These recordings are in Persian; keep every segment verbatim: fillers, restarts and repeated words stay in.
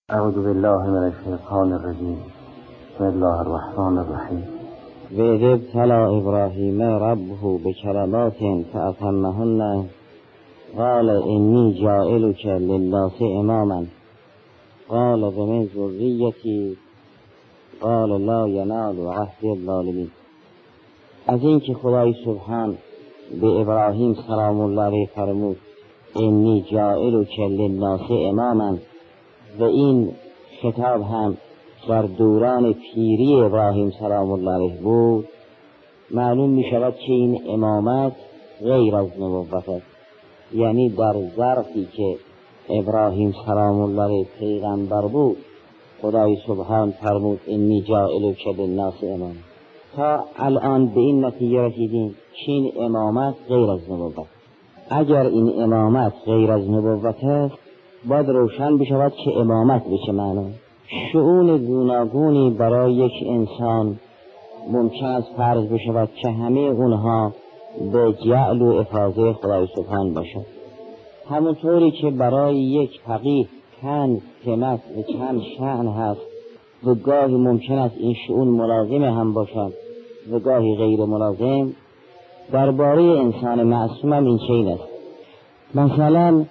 اعوذ بالله من الشیطان الرجیم. بسم الله الرحمن الرحیم. و اذ ابتلی ابراهیم ربه بکلمات فاتمهن قال انی جاعلک للناس اماما قال و من ذریتی قال لا ینال عهد الظالمین. از این که خدای سبحان به ابراهیم سلام الله علیه فرمود انی جاعلک للناس اماما، و این خطاب هم در دوران پیری ابراهیم سلام الله علیه بود، معلوم می شود که این امامت غیر از نبوت است. یعنی در ظرفی که ابراهیم سلام الله علیه پیغمبر بود، خدای سبحان فرمود انی جاعلک للناس اماما. تا الان به این نتیجه رسیدیم که این امامت غیر از نبوت. اگر این امامت غیر از نبوت است، باید روشن بشود که امامت به چه معنی. شؤون گوناگونی برای یک انسان ممکن است فرض بشود که همه اونها به جعل و افاضه خدای سبحان باشد. همونطوری که برای یک فقیه چند سمت و چند شأن هست و گاهی ممکن است این شؤون ملازم هم باشد و گاهی غیر ملازم، درباره انسان معصوم هم این چنین است. مثلا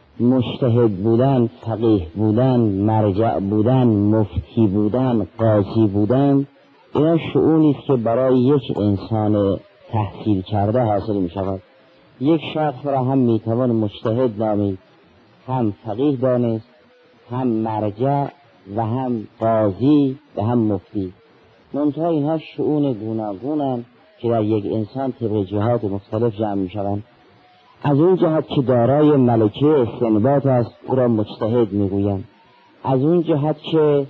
مجتهد بودن، فقیه بودن، مرجع بودن، مفتی بودن، قاضی بودن، اینا شؤونی است که برای یک انسان تحصیل کرده حاصل می شود. یک شخص را هم می توان مجتهد نامید، هم فقیه دانست، هم مرجع و هم قاضی و هم مفتی. منتها اینها شؤون گوناگونند که در یک انسان طبق جهات مختلف جمع می شوند. از اون جهت که دارای ملکه استنباط است او را مجتهد میگویند، از اون جهت که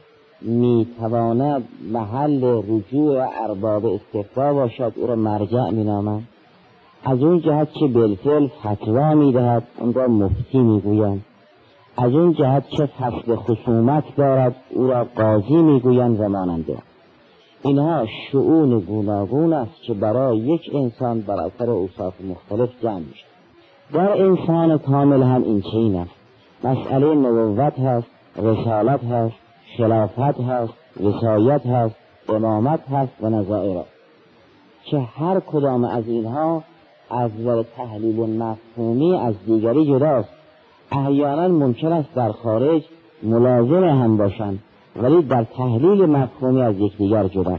میتواند محل رجوع ارباب استفتاء باشد او را مرجع مینامند، از اون جهت که بالفعل فتوا میدهد اون را مفتی میگویند، از اون جهت که فصل خصومت دارد او را قاضی میگویند و ماننده. اینها شؤون گوناگون است که برای یک انسان بر اثر اوصاف مختلف جمع میشود. در انسان کامل هم این چنین است. مسئله نبوت هست، رسالت هست، خلافت هست، وصایت هست، امامت هست و نظائر، که هر کدام از اینها از نظر تحلیل مفهومی از دیگری جداست. احیانا ممکن است در خارج ملازم هم باشند ولی در تحلیل مفهومی از یکدیگر جدا.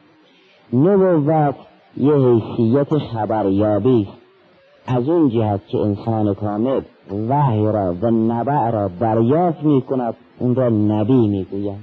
نبوت یه حیثیت خبریابی است، از اون جهت که انسان کامل وحی را و نبع را دریافت می کند اون را نبی می گوید،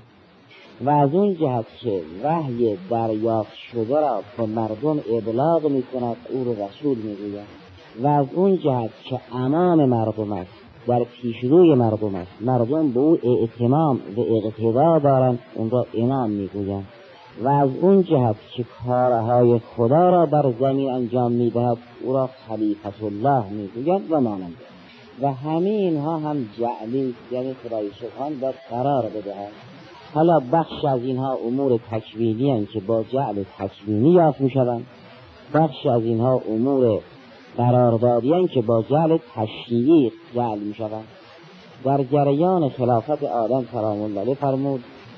و از اون جهت که وحی دریافت شده را به مردم ابلاغ می کند او را رسول می گوید، و از اون جهت که امام مردم است، در پیشروی مردم است، مردم به او اعتمام و اقتدا دارند اون را امام می گوید، و از اون جهت که کارهای خدا را بر زمین انجام می‌دهد او را خلیفت الله می‌گوید و مانند. و همه اینها هم جعلی، یعنی خدای سبحان باید قرار بدهد. حالا بخش از اینها امور تکوینی هستند که با جعل تکوینی یافت می‌شوند، بخش از اینها امور قراردادی هستند که با جعل تشریعی جعل می‌شوند. در جریان خلافت آدم سلام الله علیه فرمود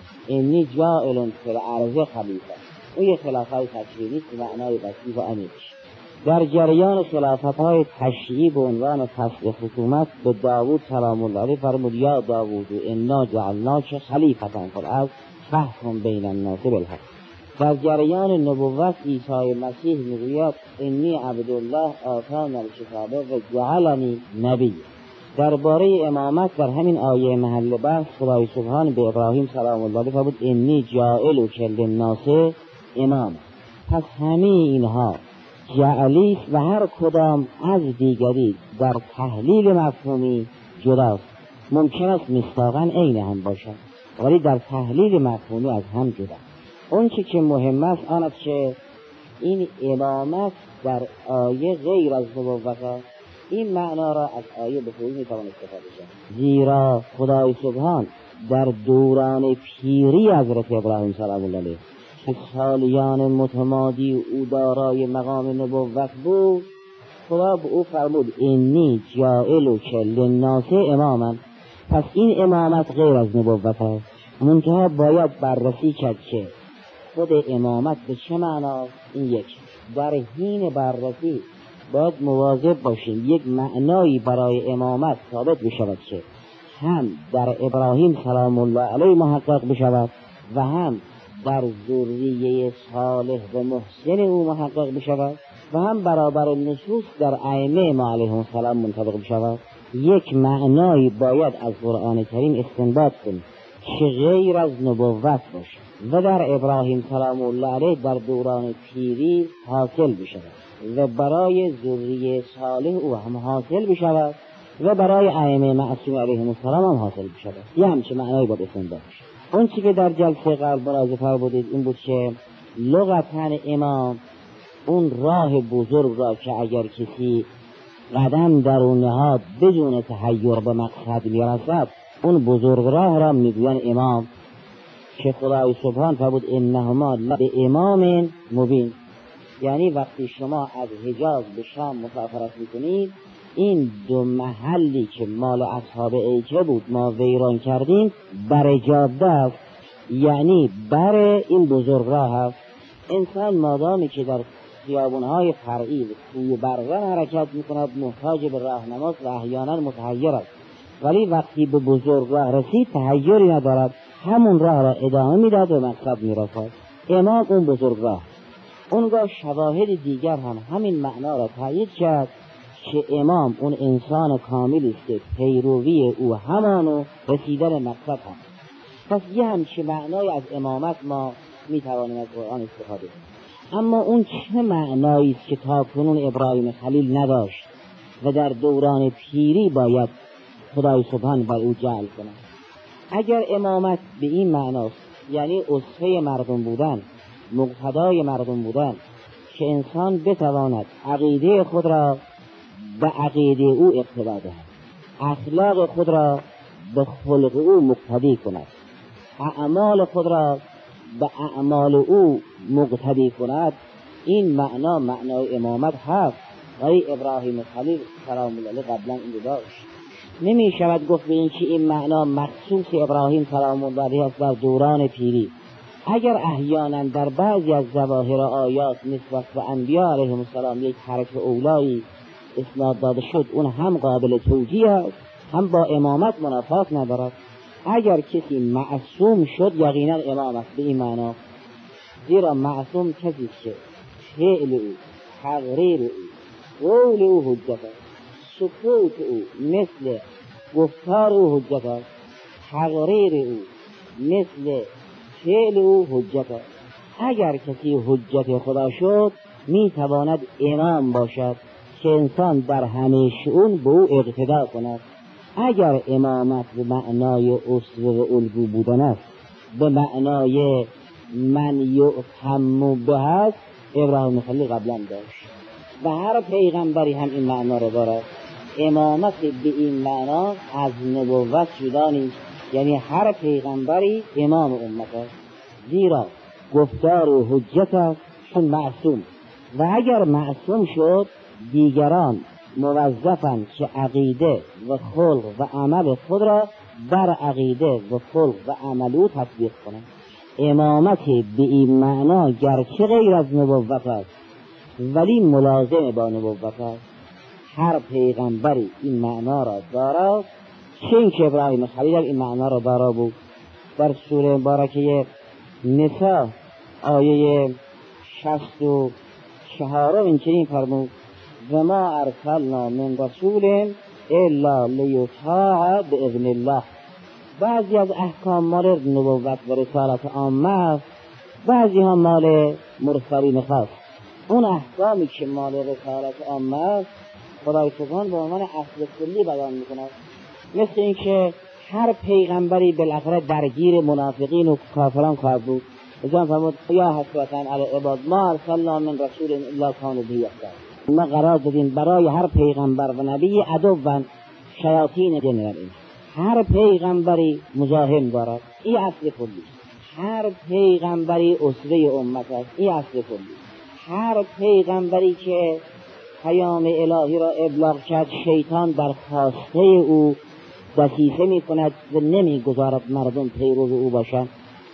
انی جاعل فی الارض خلیفه. او یک خلافت تشریعی است، معنای وسیع و عمیق. در جریان خلافت‌های تشریعی به عنوان فصل خصومت به داوود سلام الله علیه فرمود یا داوود انا جعلناک خلیفة فی الارض فاحکم بین الناس بالحق. در جریان نبوت عیسی مسیح میگوید انی عبدالله آتانی الکتاب و جعلنی نبی. درباره امامت در همین آیه محل بحث خدای سبحان به ابراهیم سلام الله علیه فرمود انی جاعلک للناس اماما. پس همه اینها جعلی و هر کدام از دیگری در تحلیل مفهومی جداست. ممکن است مصداقاً عین هم باشد ولی در تحلیل مفهومی از هم جدا. اون چی که مهم است آن است که این امامت در آیه غیر از نبوت است. این معنا را از آیه به خوبی میتوان استفاده کرد، زیرا خدای سبحان در دوران پیری حضرت ابراهیم سلام الله علیه که سالیان متمادی او دارای مقام نبوت بود، خدا به او فرمود انی جاعلک للناس اماما. پس این امامت غیر از نبوت است. منتها باید بررسی کرد که خود امامت به چه معناست. این یک. در حین بررسی باید مواظب باشیم یک معنایی برای امامت ثابت بشود که هم در ابراهیم سلام الله علیه محقق بشود و هم در ذریه صالح و محسن او محقق بشود و هم برابر نصوص در ائمه ما علیهم السلام منطبق بشود. یک معنایی باید از قرآن کریم استنباط کنیم که غیر از نبوت باشد و در ابراهیم سلام الله علیه در دوران پیری حاصل بشود و برای ذریه صالح او هم حاصل بشود و برای ائمه معصوم علیهم السلام هم حاصل بشود. یه همچه معنایی باید استنباط بشود. اون چی که در جلسه قبل ملاحظه فرمودید این بود که لغتاً امام اون راه بزرگ را که اگر کسی قدم در اون نهاد بدون تحیر به مقصد میرسد اون بزرگ راه را میگوین امام، که خدای سبحان فرمود انهما به امام مبین. یعنی وقتی شما از حجاز به شام مسافرت میکنید این دو محلی که مال اصحاب ایکه بود ما ویران کردیم بر جاده است، یعنی بر این بزرگ راه است. انسان مادامی که در خیابونهای فرعی و کوی برزن حرکت میکند محتاج به راهنماست و احیانا متحیر است، ولی وقتی به بزرگ راه رسید تحیری ندارد، همون راه را ادامه میداد و مقصد میرسد. امام اون بزرگ راه. اونگاه شواهد دیگر هم همین معنا را تایید کرد که امام اون انسان کامل است که پیروی او همانو رسیدن مقصد هم. پس یه همچه معنای از امامت ما میتوانیم از قرآن استفاده کنیم. اما اون چه معنایی است که تا کنون ابراهیم خلیل نداشت و در دوران پیری باید خدای سبحان بر او جعل کنه؟ اگر امامت به این معناست، یعنی اسوه مردم بودن، مقتدای مردم بودن، که انسان بتواند عقیده خود را به عقیده او اقتدا دهد، اخلاق خود را به خلق او مقتدی کند، اعمال خود را به اعمال او مقتدی کند، این معنا معنای امامت هست. ولی ابراهیم خلیل سلام الله علیه قبلا این داشت. نمی شود گفت به این که این معنا مخصوص ابراهیم سلام الله علیه است در دوران پیری. اگر احیانا در بعضی از ظواهر آیات نسبت به انبیاء علیهم السلام یک حرف اولایی اسناد داده شد اون هم قابل توجیه است، هم با امامت منافات ندارد. اگر کسی معصوم شد یقینا امام است به این معنا، زیرا معصوم کسی که فعل او، تقریر او، قول او حجت است، سکوت او مثل گفتار او حجت است، تقریر او مثل فعل او حجت است. اگر کسی حجت خدا شد می تواند امام باشد که انسان در همه شئون به او اقتدا کند. اگر امامت به معنای اسوه و الگو بودن است، به معنای من یؤتم به است، ابراهیم خلیل قبلا داشت و هر پیغمبری هم این معنا را دارد. امامت به این معنا از نبوت جدا نیست، یعنی هر پیغمبری امام امت است، زیرا گفتار و حجت است چون معصوم. و اگر معصوم شد دیگران موظفند که عقیده و خلق و عمل خود را بر عقیده و خلق و عمل او تطبیق کنند. امامت به این معنا گرچه غیر از نبوت است ولی ملازم با نبوت است. هر پیغمبری این معنا را دارد، چه این که ابراهیم خلیل این معنا را دارا بود. در سوره مبارکه نساء آیه شصت و چهار این چنین فرمود و ما ارسلنا من رسول الا لیطاع باذن الله. بعضی از احکام مال نبوت و رسالت عامه است، بعضی هم مال مرسلین خاص. اون احکامی که مال رسالت عامه است خدای سبحان به عنوان اصل کلی بیان میکند، مثل این که هر پیغمبری بالاخره درگیر منافقین و کافران خواهد بود. جان فرمود یا حسرتا علی عباد ما ارسلنا من رسول الا کانوا به یحتدون. ما قرار دادیم برای هر پیغمبر و نبی عدو شیاطین جن و انس. هر پیغمبری مزاحم دارد، این اصل کلی. هر پیغمبری اسوه امت است، این اصل کلی. هر پیغمبری که پیام الهی را ابلاغ کرد شیطان در خواسته او دسیسه می کند و نمی گذارد مردم پیرو او باشند.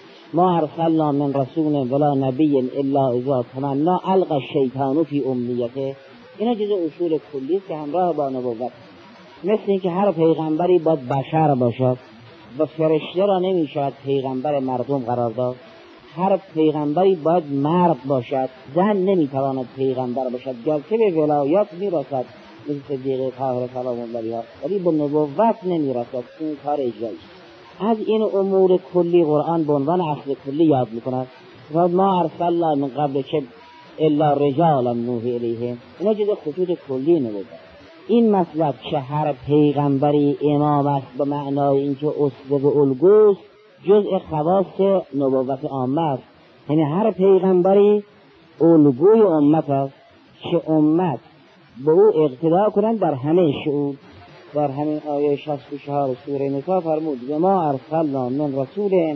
ما ارسلنا من رسول ولا نبی الا اذا تمنا القى الشیطان فی امنیته. اینا جز اصول کلی است که همراه با نبوت، مثل اینکه هر پیغمبری باید بشر باشد و فرشته را نمی شود پیغمبر مردم قرار داد. هر پیغمبری باید مرد باشد، زن نمی تواند پیغمبر باشد، گرچه به ولایت می رسد مثل صدیقه طاهره سلام الله علیها، ولی به نبوت نمی رسد. این کار اجرایی. از این امور کلی قرآن به عنوان اصل کلی یاد میکند و ما ارسلنا من قبل که الا رجالا نوحی الیهم. اینا جز خطوط کلی نبوت. این مطلب که هر پیغمبری امام است به معنای اینکه اسوه و الگوست جزء خواص نبوت عامه است. یعنی هر پیغمبری الگوی امت است که امت به او اقتدا کنند در همه شؤون. در همین آیه شصت و چهار سوره نساء فرمود و ما ارسلنا من رسول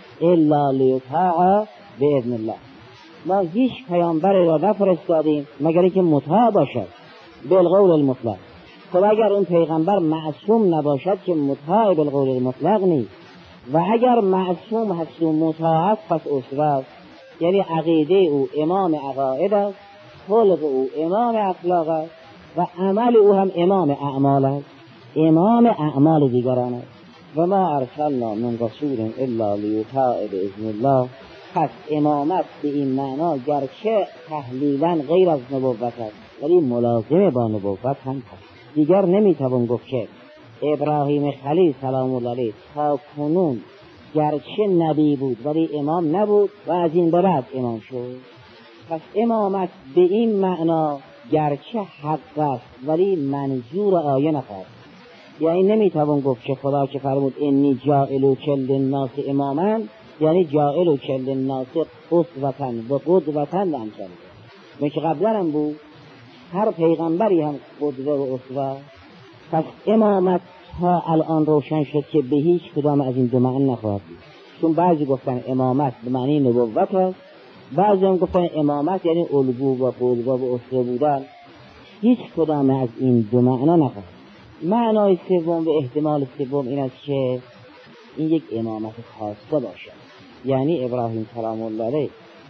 الا لیطاع باذن الله. ما هیچ پیامبری را نفرستادیم مگر اینکه مطاع باشد بالقول المطلق. خب اگر اون پیغمبر معصوم نباشد که مطاع بالقول المطلق نیست، و اگر معصوم هست و مطاع است پس اسوه است. یعنی عقیده او امام عقاید است، خلق او امام اخلاق است و عمل او هم امام اعمال است، امام اعمال دیگران است. و ما ارسلنا من رسول الا لیطاع باذن الله. پس امامت به این معنا گرچه تحلیلا غیر از نبوت است ولی ملازم با نبوت هم هست. دیگر نمیتوان گفت که ابراهیم خلیل سلام الله علیه تا کنون گرچه نبی بود ولی امام نبود و از این به بعد امام شد. پس امامت به این معنا گرچه حق است ولی منظور آیه نخواهد. یعنی نمیتوان گفت که خدا که فرمود انی جاعلک للناس اماما یعنی جاعلک للناس اسوة و قدوة لامثالکم. مثل قبلا هم بود، هر پیغمبری هم قدوه و اسوه. پس امامت تا الان روشن شد که به هیچ کدام از این دو معنی نخواهد بود. چون بعضی گفتن امامت به معنی نبوت است، بعضی هم گفتن امامت یعنی الگو و قدوه و اسوه بودن. هیچ کدام از این دو معنا نخواهد. معنای سوم و احتمال سوم این است که این یک امامت خاصه باشد. یعنی ابراهیم سلام الله علیه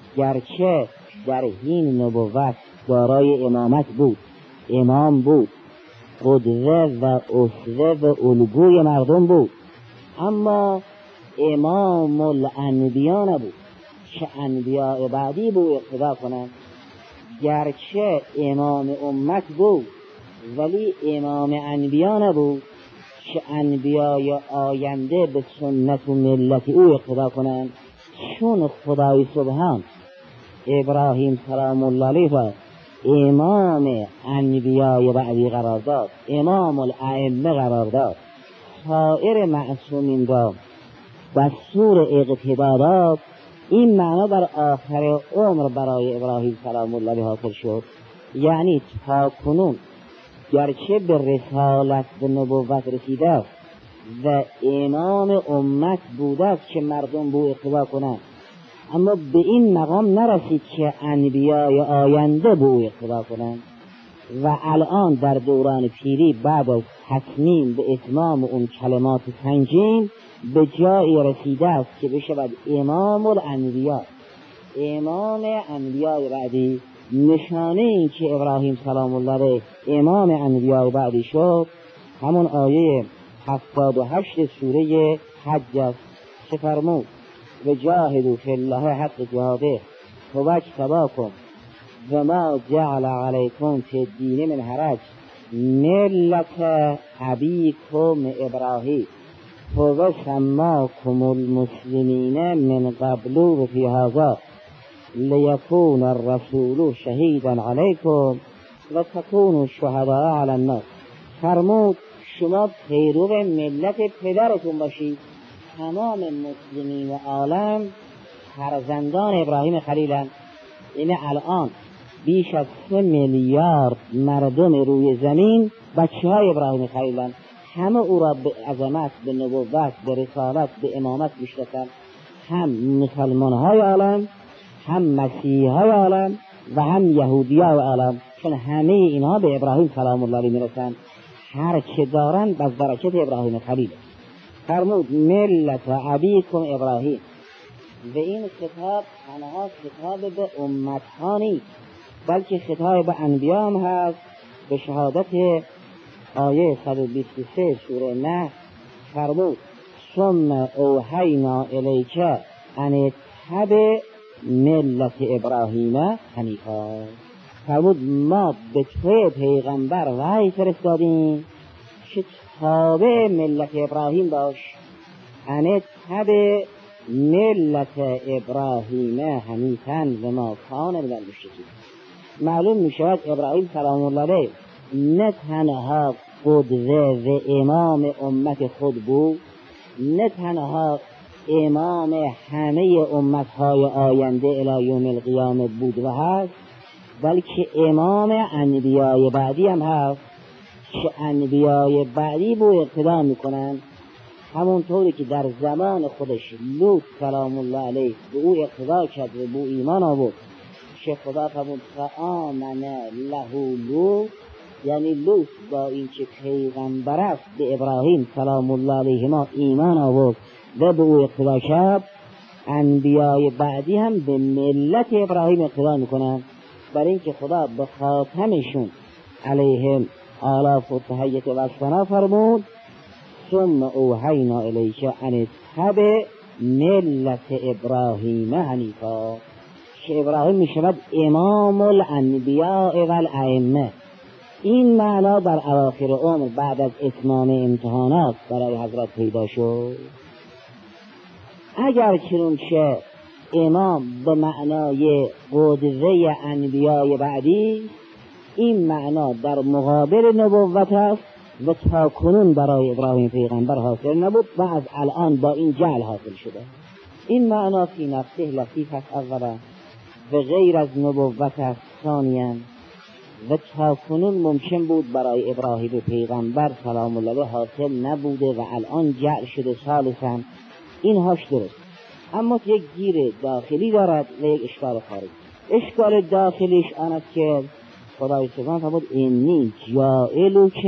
گرچه در حین نبوت دارای امامت بود، امام بود، قدوه و اسوه و الگوی مردم بود، اما امام الانبیا نبود که انبیاء بعدی بود اقتدا کنند. گرچه امام امت بود ولی امام انبیا نبود که انبیای آینده به سنت و ملت او اقتدا کنند. چون خدای سبحان ابراهیم سلام الله علیه را امام انبیای بعدی قرار داد، امام الائمه قرار داد، سایر معصومین را دستور اقتدا داد، این معنا در آخر عمر برای ابراهیم سلام الله علیه حاصل شد. یعنی تا کنون گرچه به رسالت و نبوت رسیده است و امام امت بوده است که مردم به او اقتدا کنند، اما به این مقام نرسید که انبیای آینده به او اقتدا کنند. و الان در دوران پیری بعد از تصمیم به اتمام اون کلمات سنجین به جایی رسیده است که بشود امام الانبیا، امام انبیای بعدی. نشانه این که ابراهیم سلام الله علیه امام انبیای بعدی شد همون آیه هفتاد و هشت سوره حج است که فرمود و جاهدوا فی الله حق جهاده هو اجتباکم و ما جعل علیکم فی الدین من حرج ملت ابیکم ابراهیم هو سماکم المسلمین من قبل و فی هذا لیکون الرسول شهیدا علیکم و تکونوا شهداء علی الناس. فرمود شما پیرو ملت پدرتون باشید. تمام مسلمین عالم فرزندان ابراهیم خلیلند. این الان بیش از سه میلیارد مردم روی زمین بچه های ابراهیم خلیلند. همه او را به عظمت، به نبوت، به رسالت، به امامت میشناسند. هم مسلمان های عالم، هم مسیحی های عالم و هم یهودی های عالم، چون همه اینها به ابراهیم سلام الله علیه میرسند. هر چه دارند از برکت ابراهیم خلیل. فرمود ملت و ابیکم ابراهیم. و این خطاب تنها خطاب به امت ها نیست، بلکه خطاب به انبیا هم هست. به شهادت آیه صد و بیست و سه سوره نحل فرمود ثم اوحینا الیک ان اتبع ملت ابراهیم حنیفا. فرمود ما به توی پیغمبر وحی فرستادیم که تابع ملت ابراهیم باش. ان اتبع ملت ابراهیم حنیفا و ما کان من المشرکین. معلوم می شود ابراهیم سلام الله علیه نه تنها قدوه و امام امت خود بود، نه تنها امام همه امتهای آینده الی یوم القیامه بود و هست، بلکه امام انبیای بعدی هم هست که انبیای بعدی بو اقتدا میکنن. همونطوری که در زمان خودش لوط سلام الله علیه به او اقتدا کرد و به او ایمان آورد که خدا فرمود فآمن له لوط، یعنی لوط با این که پیغمبر است به ابراهیم سلام الله علیه ما ایمان آورد و به او اقتدا کرد. انبیای بعدی هم به ملت ابراهیم اقتدا میکنن، برای اینکه خدا به خاتمشون علیهم آلاف و تحیت و ثنا فرمود ثم اوحینا الیک ان اتبع ملت ابراهیم حنیفا، که ابراهیم می شود امام الانبیاء و الائمه. این معنا در اواخر عمر بعد از اتمام امتحانات برای حضرت پیدا شد. اگر چنانچه امام به معنای قدوه انبیاء بعدی، این معنا در مقابل نبوت است و تا کنون برای ابراهیم پیغمبر حاصل نبود و از الان با این جعل حاصل شده. این معنا فی نفسه لطیف است اولا و غیر از نبوت است ثانیا، و تا کنون ممکن بود برای ابراهیم پیغمبر سلام الله علیه حاصل نبوده و الان جعل شده ثالثا. این هاش درست، اما یک گیر داخلی دارد و یک اشکال خارجی. اشکال داخلیش آن است که خدای سبحانه فرمود انی جاعلک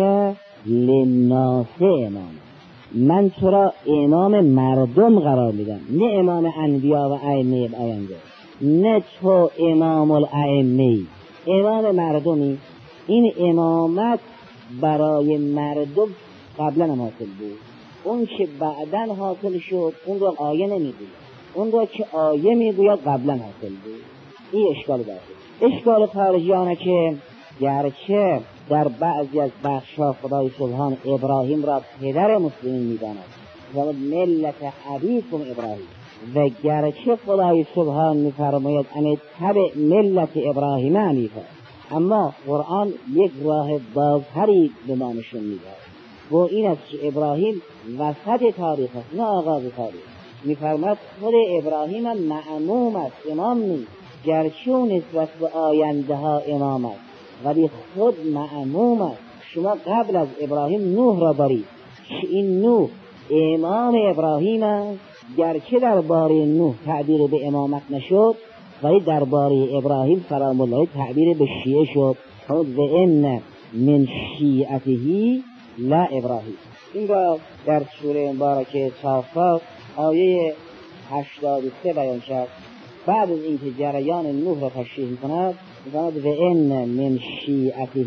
للناس اماما، من تو را امام مردم قرار میدم، نه امام انبیا و ائمه آینده، نه تو امام الائمه، امام مردمی. این امامت برای مردم قبلا هم حاصل بود، اون که بعدن حاصل شد اون رو آیه نمیگوید، اون رو که آیه میگوید قبلا حاصل بود. این اشکال داخل. اشکال خارجی آنه که گرچه در بعضی از بخش‌ها خدای سبحان ابراهیم را پدر مسلمین می‌داند و ملت ابیکم ابراهیم، و گرچه خدای سبحان می‌فرماید ان تبع ملت ابراهیم حنیفا، اما قرآن یک راه بازتری به ما نشون می‌دهد و این است که ابراهیم وسط تاریخ است نه آغاز تاریخ. می‌فرماید خود ابراهیم هم معموم است، امام نیست، گرچه نسبت به آینده ها امام است ولی خود معموم است. شما قبل از ابراهیم نوح را دارید که این نوح امام ابراهیم است، گرچه درباره نوح تعبیر به امامت نشد ولی درباره ابراهیم سلام الله تعبیر به شیعه شد. و ان من شیعته لا ابراهیم. این را در سوره مبارکه صافات آیه هشتاد و سه بیان شد. بعد از اینکه جریان نوح را تشریح کند فرمود و ان من شیعته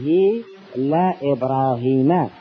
لا ابراهیم اذ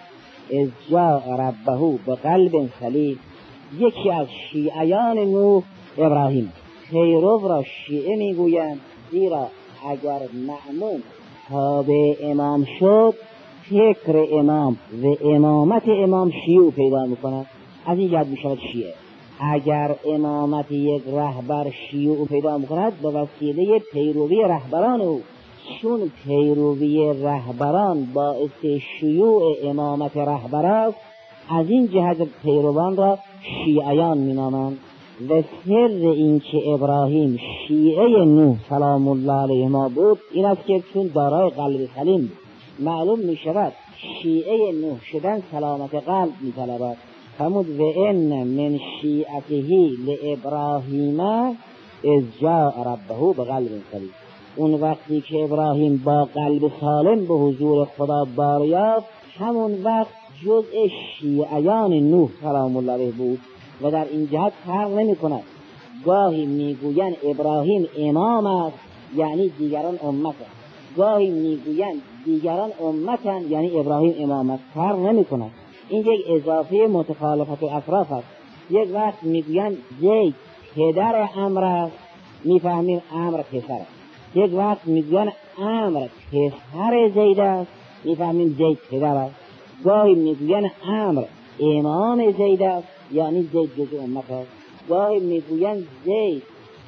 جاء ربه بقلب سلیم. یکی از شیعیان نوح ابراهیم. پیرو را شیعه میگویند زیرا اگر مأموم تابع امام شد فکر امام و امامت امام شیوع پیدا میکند، از این جهت میشود شیعه. اگر امامت یک رهبر شیوع پیدا میکند به وسیله پیروی رهبران او، چون پیروی رهبران باعث شیوع امامت رهبر است، از این جهت پیروان را شیعیان مینامند. و سر این که ابراهیم شیعه نوح سلام الله علیه ما بود این است که چون دارای قلب سلیم معلوم می شود شیعه نوح شدن سلامت قلب می طلبد. فرمود و ان من شیعته لابراهیم اذ جاء ربه بقلب سلیم. اون وقتی که ابراهیم با قلب سالم به حضور خدا بار یافت همون وقت جزء شیعیان نوح سلام الله علیه بود و در این جهت فرق نمی کند. گاهی میگویند ابراهیم امام است یعنی دیگران امت است، گاهی میگویند دیگران امتند یعنی ابراهیم امام است، فرق نمی کند. این یک اضافه متخالفت اطراف است. یک وقت میگویند زید پدر عمرو است، میفهمیم عمرو پسر است. یک وقت میگویند عمرو پسر زید است، میفهمیم زید پدر است. گاهی میگویند عمرو امام زید است یعنی زید جزء امت است. گاهی میگویند زید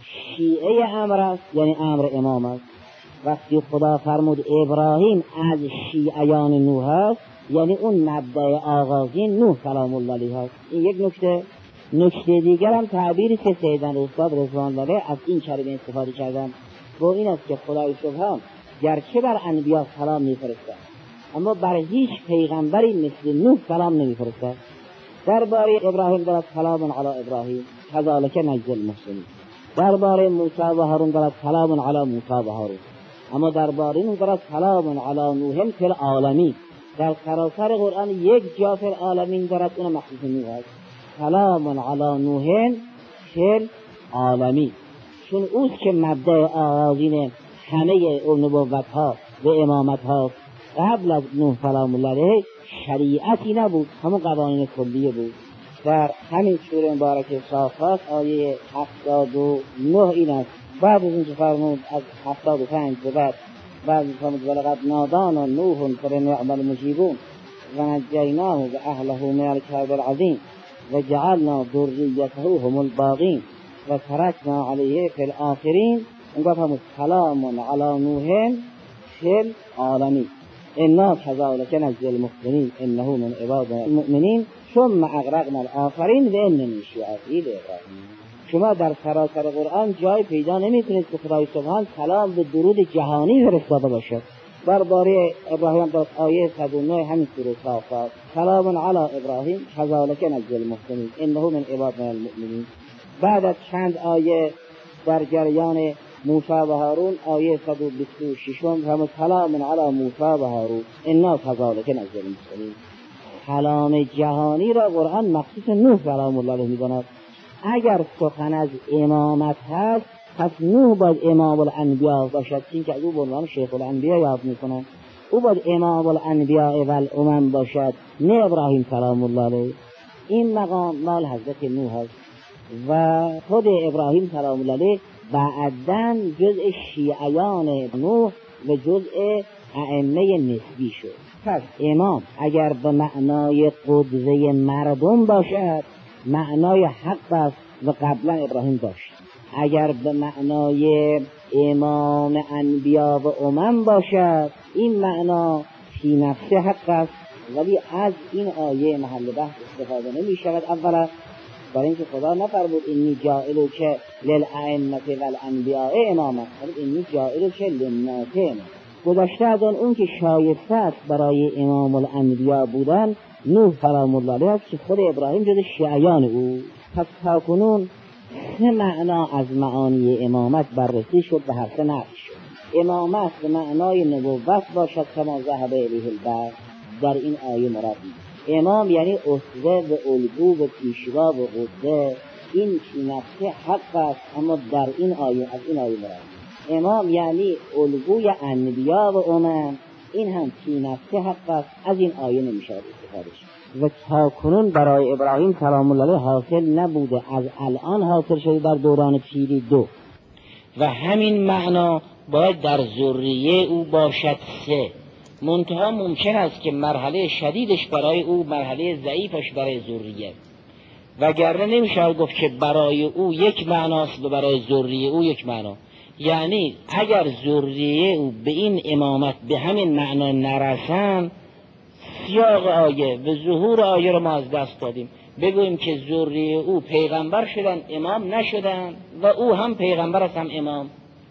شیعه عمرو است یعنی عمرو امام است. وقتی خدا فرمود ابراهیم از شیعیان نوح است یعنی اون مبدأ آغازین نوح سلام الله علیه است. این یک نکته. نکته دیگر هم تعبیری که سیدن استاد رضوان الله از این کلمه استفاده کردن و این است که خدای سبحان گرچه بر انبیا سلام میفرستد اما بر هیچ پیغمبری مثل نوح سلام نمیفرستد. درباره ابراهیم دارد سلام علی ابراهیم کذالک نجزی المحسنین، درباره موسی و هارون دارد سلام علی موسی و هارون، اما درباره نوح دارد سلام علی نوح فی العالمین. در سراسر قرآن یک جا فی العالمین دارد، اون مخصوص نوح است. سلام علی نوح فی العالمین، چون اوست که مبدأ آغازین همه نبوت ها و امامت ها. قبل از نوح سلام الله علیه شریعتی نبود، همون قوانین کلیه بود. در همین سوره مبارکه صافات آیه هفتاد و نه این است. بعد از اینکه فرمود از هفتاد و پنج به بعد بعد از فرمود ولقد نادانا نوح فلنعم المجیبون و نجیناه و اهله من الکرب العظیم و جعلنا ذریته هم الباقین و ترکنا علیه فی الآخرین. اونگاه فرمود سلام علی نوح فی العالمین انا کذالک نجزی المحسنین انه من عبادنا المؤمنین ثم اغرقنا الآخرین و ان من شیعته ابراهیم. شما در سراسر قرآن جای پیدا نمی‌کنید که خدای سبحان سلام به درود جهانی فرستاده باشد. درباره ابراهیم در آیه صد و نه همین سوره صافات سلام علی ابراهیم کذالک نجزی المحسنین انه من عبادنا المؤمنین. بعد از چند آیه در جریان موسی و هارون آیه صد و بیست و شش هم سلام علی موسی و هارون انا کذالک نجزی المحسنین. کلام جهانی را قرآن مخصوص نوح سلام الله علیه می‌داند. اگر سخن از امامت هست پس نوح باید امام الانبیا باشد، این که از او بعنوان شیخ الانبیا یاد میکنند. او باید امام الانبیا و الامم باشد، نه ابراهیم سلام الله علیه. این مقام مال حضرت نوح است و خود ابراهیم سلام الله علیه بعداً جزء شیعیان نوح و جزء ائمه نسبی شد. پس امام اگر به معنای قدوه مردم باشد معنای حق است و قبلا ابراهیم داشت. اگر به معنای امام انبیا و امم باشد این معنا فی نفس حق است، ولی از این آیه محل بحث استفاده نمی شود. اولا برای اینکه خدا نفرمود انی جاعلک للائمة والانبیاء اماما، ولی انی جاعلک للناس اماما. گذشته از اون که شایسته است برای امام الانبیا بودن نوح سلام الله علیه است که خود ابراهیم جز شیعیان او. پس تاکنون سه معنا از معانی امامت بررسی شد و هر سه نفی شد. امامت به معنای نبوت باشد کما ذهب الیه البعض در این آیه مراد می‌شود. امام یعنی اسوه و الگو و پیشوا و قدوه، این فی نفس حق است، اما در این آیه از این آیه مراد امام یعنی الگوی انبیا و امم، این هم فی نفس حق است، از این آیه نمی‌شود استفاده شد. و تاکنون برای ابراهیم سلام الله علیه حاصل نبوده، از الان حاصل شده در دوران پیری دو، و همین معنا باید در ذریه او باشد سه. منتها ممکن است که مرحله شدیدش برای او مرحله ضعیفش برای ذریه، وگرنه نمیشه گفت که برای او یک معناست و برای ذریه او یک معنا. یعنی اگر ذریه او به این امامت به همین معنا نرسن، سیاق آیه و ظهور آیه رو ما از دست دادیم. بگوییم که ذریه او پیغمبر شدن امام نشدن و او هم پیغمبر است هم امام.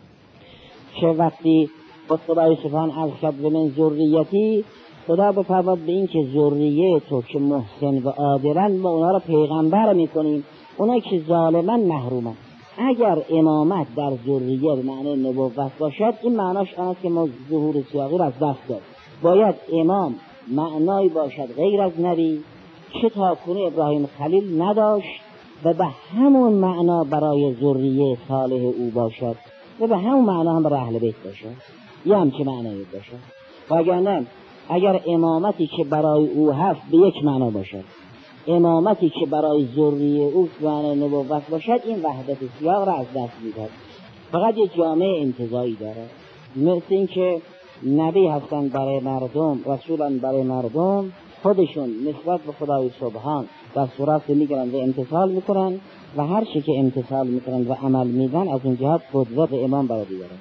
که وقتی با خدای سبحان عرض کرد و من ذریتی، خدا بفرماد به این که ذریه تو که محسن و عادلن ما اونا رو پیغمبر میکنیم، اونا که ظالمن محرومن. اگر امامت در ذریه به معنی نبوت باشد این معناش آن است که ما ظهور سیاقی را از دست داد. باید امام معنایی باشد غیر از نبی، چه تاکنون ابراهیم خلیل نداشت و به همون معنا برای ذریه صالح او باشد و به همون معنا هم برای اهل بیت باشد، یه همچه معنایی باشد. وگرنه اگر امامتی که برای او هست به یک معنا باشد، امامتی که برای ذریه او معنای نبوت باشد، این وحدت سیاق را از دست می‌دهد، فقط یک جامعه انتزاعی دارد. مثل این که نبی هستن برای مردم، رسولان برای مردم، خودشون نسبت به خدای سبحان دستورات میگیرن و امتثال میکنن و هر چی که امتثال میکنن و عمل میدن از اون جهت قدرت امام برای دیگران.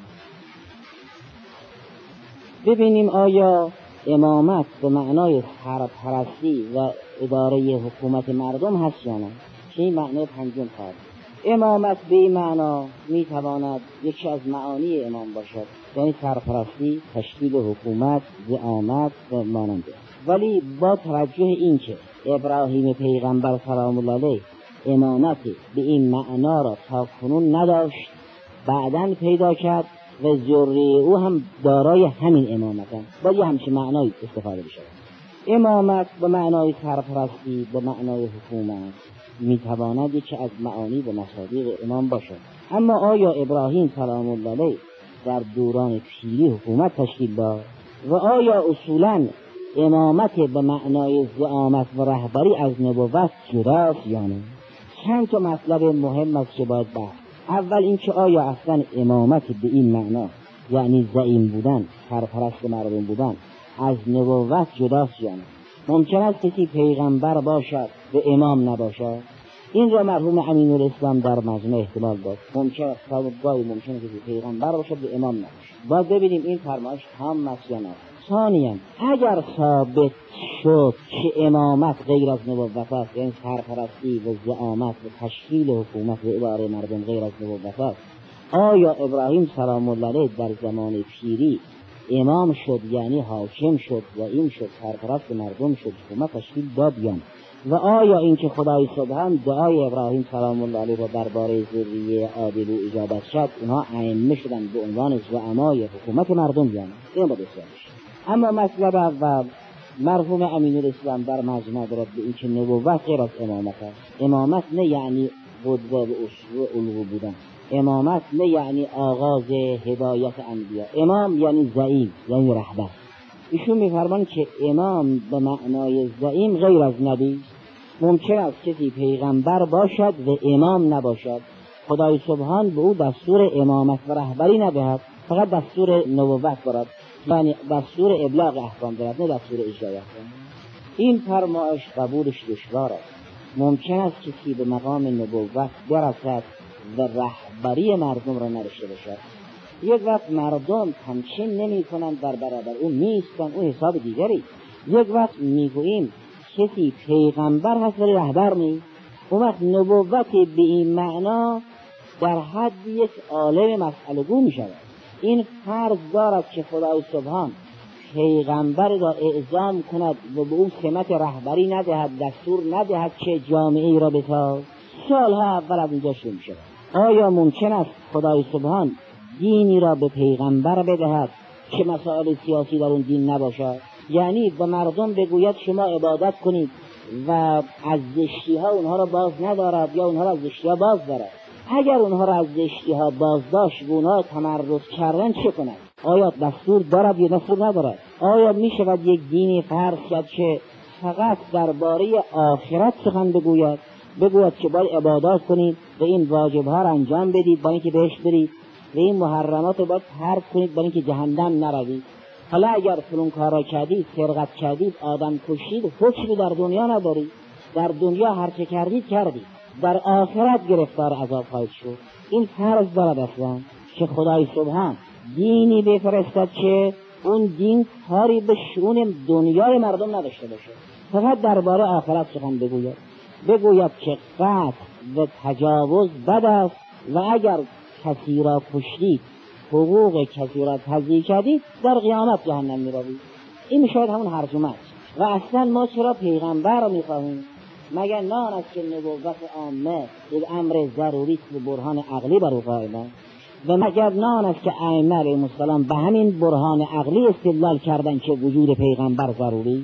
ببینیم آیا امامت به معنای سرپرستی و اداره حکومت مردم هست یا نه؟ چه این معنی پنجم خواهد. امامت به این معنا میتواند یکی از معانی امام باشد، یعنی سرپرستی، تشکیل حکومت، زعامت و مانند. ولی با توجه این که ابراهیم پیغمبر سلام الله علیه امامتی به این معنا را تا کنون نداشت، بعداً پیدا کرد و ذریه او هم دارای همین امامتن، ولی همچه معنایی استفاده بشه. امامت به معنای سرپرستی، به معنای حکومت میتواند یکی از معانی و مصادیق امام باشد. اما آیا ابراهیم سلام الله علیه در دوران پیری حکومت تشکیل داد و آیا اصولاً امامت به معنای زعامت و رهبری از نبوت جداست یا نه؟ چند تا مطلب مهم است که باید بحث. اول اینکه آیا اصلا امامت به این معنا، یعنی زعیم بودن، سرپرست مردم بودن، از نبوت جداست یا نه؟ ممکن است کسی پیغمبر باشد و امام نباشد. این را مرحوم امین الاسلام در مجمع احتمال داد. ممکن است گاهی ممکن است کسی پیغمبر باشد و امام نباشد. باید ببینیم این فرمایش تام است یا نه. ثانیاً اگر ثابت شد که امامت غیر از نبوت است، یعنی سرپرستی و زعامت و تشکیل حکومت و اداره مردم غیر از نبوت است، آیا ابراهیم سلام الله علیه در زمان پیری امام شد، یعنی حاکم شد و این شد سرپرست مردم شد، حکومت تشکیل داد یا نه؟ و آیا اینکه خدای سبحان دعای ابراهیم سلام الله علیه را درباره ذریه عادل و اجابت شد، اونها ائمه شدند به عنوان زعمای حکومت مردم یا نه؟ این باید بسیار میشه. اما مطلب اول، مرحوم امین الاسلام در مجمع دارد به این که نبوت غیر از امامت است. امامت نه یعنی قدرت و علو بودن، امامت نه یعنی آغاز هدایت انبیا، امام یعنی زعیم، یعنی رهبر. ایشون میفرمان که امام به معنای زعیم غیر از نبی. ممکن است کسی پیغمبر باشد و امام نباشد، خدای سبحان به او دستور امامت و رهبری ندهد، فقط دستور نبوت دارد، یعنی دستور ابلاغ احکام دارد، نه دستور اجرای احکام. این فرمایش قبولش دشوار است. ممکن است کسی به مقام نبوت برسد و رهبری مردم را نداشته باشد. یک وقت مردم تمکین نمی کنند در برابر اون نیستن، اون حساب دیگری. یک وقت میگوییم کسی پیغمبر هست ولی رهبر نیست، اون وقت نبوت به این معنا در حد یک عالم مسئله گو می شود. این فرض دارد که خدای سبحان پیغمبر را اعزام کند و به او سمت رهبری ندهد، دستور ندهد که جامعه را بساز. سالها اول از اینجا شروع می شود. آیا ممکن است خدای سبحان دینی را به پیغمبر بدهد که مسائل سیاسی در اون دین نباشد؟ یعنی به مردم بگوید شما عبادت کنید و از زشتی ها اونها را باز ندارد یا اونها را از زشتی ها باز دارد. اگر اونها را از زشتی ها باز داشت و اونها تمرد کردن چه کند؟ آیا دستور دارد یا دستور ندارد؟ آیا می شود یک دینی فرض کرد که فقط درباره آخرت سخن بگوید، بگوید که باید عبادات کنید و این واجب ها را انجام بدید با اینکه بهشت برید و این محرمات رو باید ترک کنید با اینکه جهنم نروید؟ حالا اگر فلان کارا کردید، سرقت کردید، آدم کشید، حکمی در دنیا ندارید، در دنیا هر چه کردید کردید، در آخرت گرفتار عذاب خواهید شد. این فرض دارد اصلا که خدای سبحان دینی بفرستد که اون دین کاری به شؤون دنیای مردم نداشته باشه، فقط درباره آخرت سخن بگوید، بگوید که قتل و تجاوز بد است و اگر کسی را کشتید، حقوق کسی را تضییع کردید، در قیامت جهنم می‌روید. این میشود همون هرجمت. و اصلا ما چرا پیغمبر را می‌خواهیم؟ مگر نه آن است که نبوت عامه یک امر ضروری است و برهان عقلی بر او قائم است؟ و مگر نه آن است که ائمه علیهم السلام به همین برهان عقلی استدلال کردند که وجود پیغمبر ضروری است؟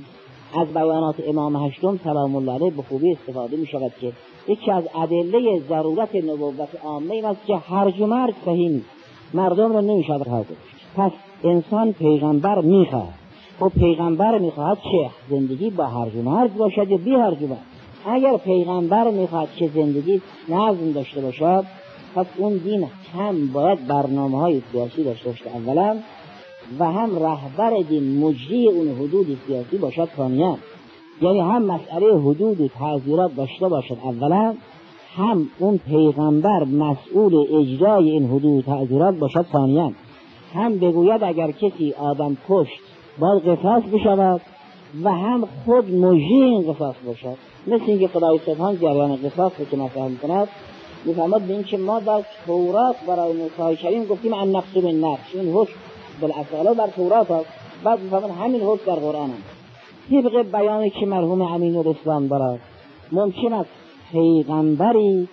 از بیانات امام هشتم سلام الله علیه به خوبی استفاده می شود که یکی از ادله ضرورت نبوت عامه این است که هرج و مرج صحیح نیست، مردم رو نمی شود رها کرد. پس انسان پیغمبر می خواهد و پیغمبر می خواهد که زندگی با هرج و مرج باشد یا بی هرج و مرج. اگر پیغمبر می خواهد که زندگی نظم داشته باشد، پس اون دین هم باید برنامه های سیاسی داشته باشد اولا، و هم رهبر دین مجری اون حدود سیاسی باشد ثانیاً. یعنی هم مسئله حدود و تعزیرات داشته باشد اولا، هم اون پیغمبر مسئول اجرای این حدود و تعزیرات باشد ثانیاً. هم بگوید اگر کسی آدم کشت باید قصاص بشود و هم خود مجری این قصاص باشد. مثل اینکه خدای سبحان جریان قصاص رو که مطرح می‌کند می‌فرماید به این که ما در تورات برای موسی کریم گفتیم ان نقص بالنقص، این حکم بالاصاله بر تورات است، بعد می‌فرماید همین حکم در قرآن است. طبق بیانی که مرحوم امین الاسلام دارد ممکن است پیغمبری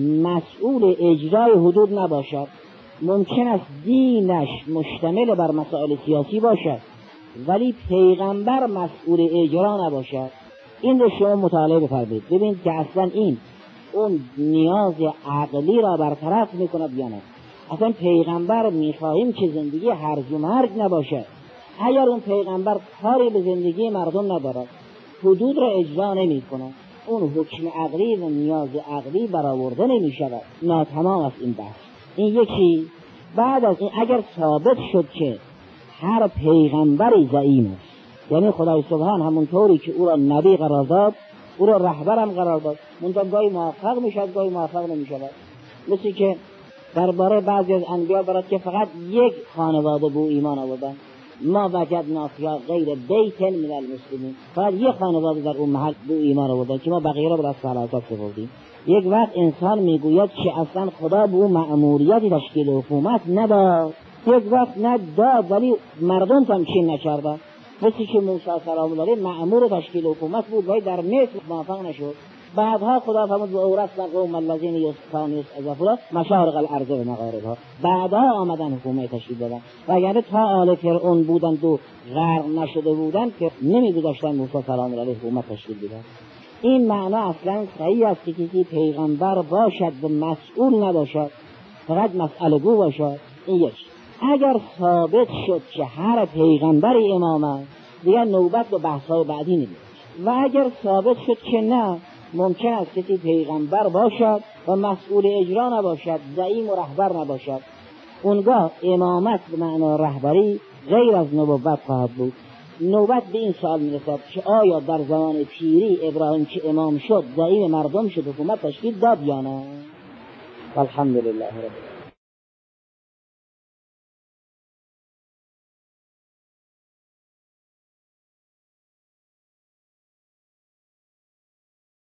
مسئول اجرای حدود نباشد، ممکن است دینش مشتمل بر مسائل سیاسی باشد ولی پیغمبر مسئول اجرا نباشد. این رو شما مطالعه بفرمایید ببینید که اصلا این اون نیاز عقلی را برطرف میکند یا نه. اصلا پیغمبر میخواهیم که زندگی هرج و مرج نباشد. اگر اون پیغمبر کاری به زندگی مردم ندارد، حدود را اجرا نمی کند، اون حکم عقلی و نیاز عقلی برآورده نمی شود، ناتمام است این بحث. این یکی. بعد از این اگر ثابت شد که هر پیغمبری زعیم است، یعنی خدای سبحان همونطوری که او را نبی قرار داد او را رهبرم قرار داد، منتها گاهی موفق می شود گاهی موفق نمی شود. مثل که درباره بعضی از انبیا برات که فقط یک خانواده به ایمان آوردن، ما وجدنا فیها غیر بیت من المسلمین، فقط یک خانواده در اون محل به ایمان آوردن که ما بقیه را به دست فلاسفه سپردیم. یک وقت انسان میگوید که اصلا خدا به اون مأموریت تشکیل حکومت نداد، یک وقت نداد ولی مردم تمکین نکردن. مثل که موسی سلام الله علیه مأمور تشکیل حکومت بود ولی در مصر موفق نشد. بعدها خدا فرمود و اورثنا قوم الذین یسقون یسعفون مشارق الارض و مغاربها، بعدها آمدن حکومت تشکیل دادن. و یعنی تا آل فرعون بودند و غرق نشده بودند که نمیگذاشتن موسی سلام الله علیه حکومت تشکیل بدن. این معنا اصلا صحیح است که کسی پیغمبر باشد و مسئول نباشد، فقط مسئله گو باشد. این یک. اگر ثابت شد که هر پیغمبری امام است دیگر نوبت به بحث‌های بعدی نمیاد. و اگر ثابت شد که نه، ممکن است کسی پیغمبر باشد و مسئول اجرا نباشد، زعیم و رهبر نباشد، اونگاه امامت به معنی رهبری غیر از نبوت خواهد بود. نوبت به این سوال میرسد که آیا در زمان پیری ابراهیم که امام شد زعیم مردم شد حکومت تشکیل داد یا نه؟ الحمدلله رب